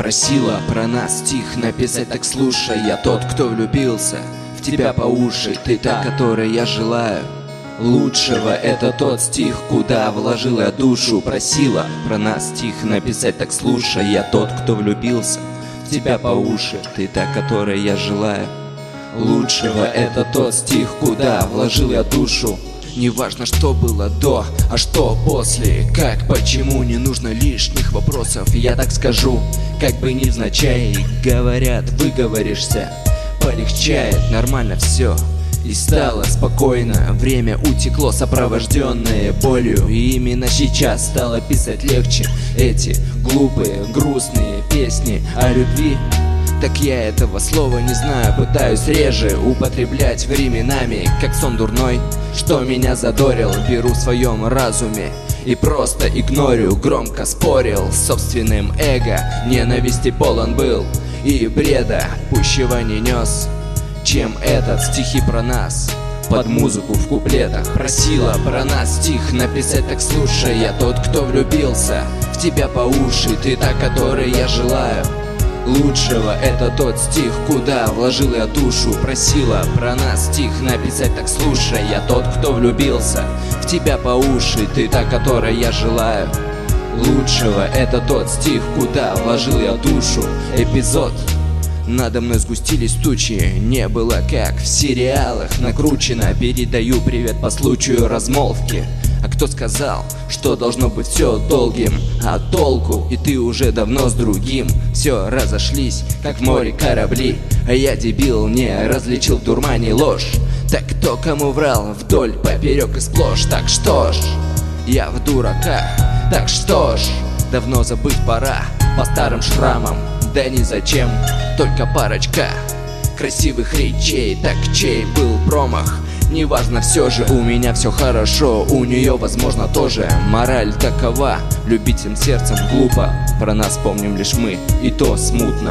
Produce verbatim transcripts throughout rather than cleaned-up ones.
Просила про нас стих написать, так слушай. Я тот, кто влюбился в тебя по уши. Ты та, которой я желаю лучшего. Это тот стих, куда вложил я душу. Просила про нас стих написать, так слушай. Я тот, кто влюбился в тебя по уши. Ты та, которой я желаю лучшего. Это тот стих, куда вложил я душу. Не важно, что было до, а что после. Как, почему, не нужно лишних вопросов. Я так скажу, как бы невзначай. Говорят, выговоришься, полегчает, нормально все. И стало спокойно, время утекло, сопровожденное болью. И именно сейчас стало писать легче эти глупые, грустные песни о любви. Так я этого слова не знаю, пытаюсь реже употреблять временами, как сон дурной, что меня задорил. Беру в своем разуме и просто игнорю. Громко спорил с собственным эго, ненависти полон был и бреда пущего не нес, чем этот. Стихи про нас под музыку в куплетах. Просила про нас стих написать, так слушай. Я тот, кто влюбился в тебя по уши. Ты та, которой я желаю лучшего. Это тот стих, куда вложил я душу. Просила про нас стих написать, так слушай. Я тот, кто влюбился в тебя по уши. Ты та, которой я желаю лучшего. Это тот стих, куда вложил я душу. Эпизод. Надо мной сгустились тучи, не было как в сериалах накручено. Передаю привет по случаю размолвки. А кто сказал, что должно быть все долгим? А толку? И ты уже давно с другим. Все разошлись, как в море корабли. А я, дебил, не различил в дурмане ложь. Так кто кому врал вдоль, поперек и сплошь? Так что ж, я в дураках. Так что ж, давно забыть пора по старым шрамам. Да ни зачем, только парочка красивых речей. Так чей был промах? Неважно, все же у меня все хорошо. У нее, возможно, тоже. Мораль такова: любить всем сердцем глупо. Про нас помним лишь мы, и то смутно.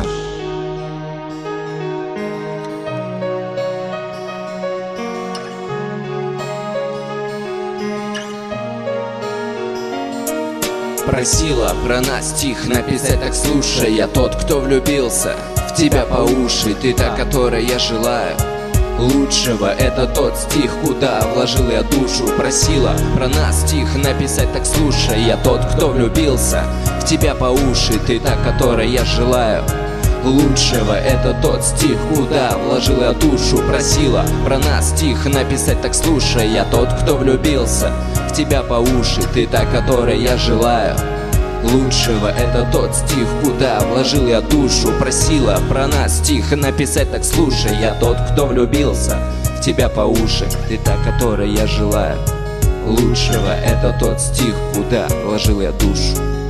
Просила про нас стих написать, так слушай. Я тот, кто влюбился в тебя по уши. Ты та, которой я желаю лучшего. Это тот стих, куда вложил я душу. Просила про нас стих написать, так слушай. Я тот, кто влюбился в тебя по уши. Ты та, которой я желаю лучшего. Это тот стих, куда вложил я душу. Просила про нас стих написать, так слушай. Я тот, кто влюбился в тебя по уши. Ты та, которой я желаю лучшего. Это тот стих, куда вложил я душу. Просила про нас стих написать, так слушай. Я тот, кто влюбился в тебя по уши. Ты та, которой я желаю лучшего. Это тот стих, куда вложил я душу.